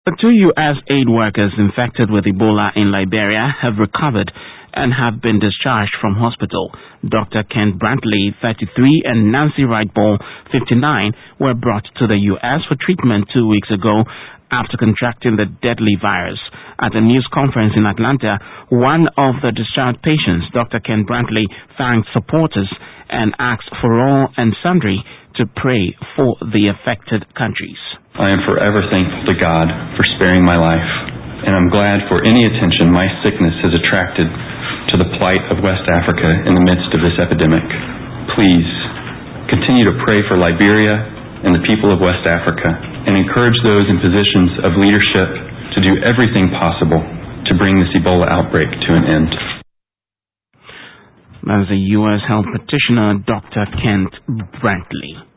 The 2 U.S. aid workers infected with Ebola in Liberia have recovered and have been discharged from hospital. Dr. Kent Brantley, 33, and Nancy Wright-Ball, 59, were brought to the U.S. for treatment 2 weeks ago after contracting the deadly virus. At a news conference in Atlanta, one of the discharged patients, Dr. Kent Brantley, thanked supporters and asked for all and sundry to pray for the affected countries. I am forever thankful to God for sparing my life, and I'm glad for any attention my sickness has attracted to the plight of West Africa in the midst of this epidemic. Please continue to pray for Liberia and the people of West Africa, and encourage those in positions of leadership to do everything possible to bring this Ebola outbreak to an end. As a U.S. Health Petitioner, Dr. Kent Brantley.